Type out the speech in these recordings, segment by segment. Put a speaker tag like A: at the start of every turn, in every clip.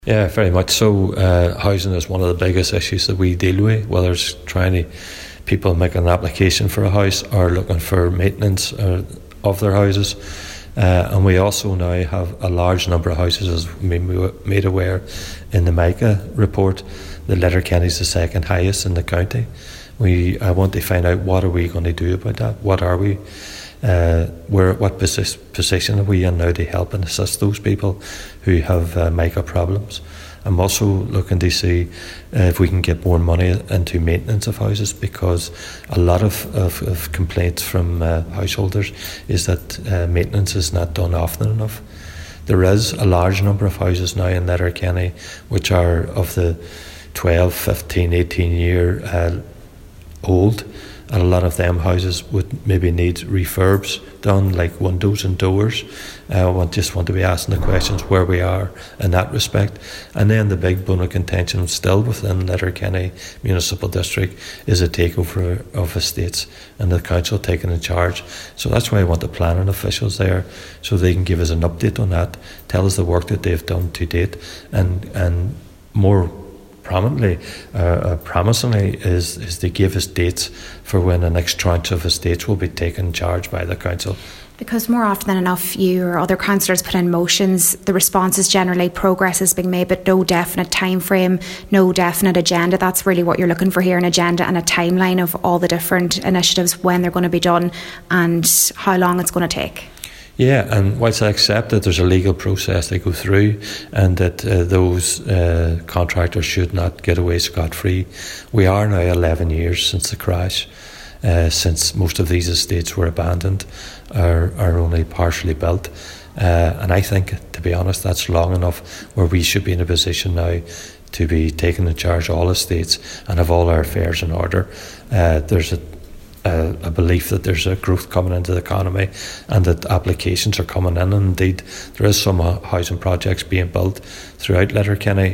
A: Yeah, very much so. Housing is one of the biggest issues that we deal with, whether it's people making an application for a house or looking for maintenance of their houses. And we also now have a large number of houses, as we made aware in the MICA report, that Letterkenny is the second highest in the county. I want to find out, what are we going to do about that? What are we? What position are we in now to help and assist those people who have MICA problems? I'm also looking to see if we can get more money into maintenance of houses, because a lot of complaints from householders is that maintenance is not done often enough. There is a large number of houses now in Letterkenny which are of the 12, 15, 18 year old, and a lot of them houses would maybe need refurbs done, like windows and doors. Just want to be asking the questions where we are in that respect. And then the big bone of contention still within Letterkenny Municipal District is a takeover of estates and the council taking in charge. So that's why I want the planning officials there, so they can give us an update on that, tell us the work that they've done to date, and more promisingly is to give us dates for when the next tranche of estates will be taken in charge by the council.
B: Because more often than enough, you or other councillors put in motions, the response is generally progress is being made, but no definite time frame, no definite agenda. That's really what you're looking for here, an agenda and a timeline of all the different initiatives, when they're going to be done and how long it's going to take.
A: Yeah, and whilst I accept that there's a legal process they go through and that those contractors should not get away scot-free, we are now 11 years since the crash, since most of these estates were abandoned or are only partially built. And I think, to be honest, that's long enough where we should be in a position now to be taking in charge of all estates and have all our affairs in order. There's a belief that there's a growth coming into the economy and that applications are coming in, and indeed there is some housing projects being built throughout Letterkenny.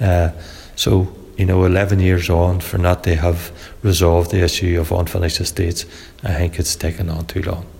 A: So 11 years on, for not to have resolved the issue of unfinished estates, I think it's taken on too long.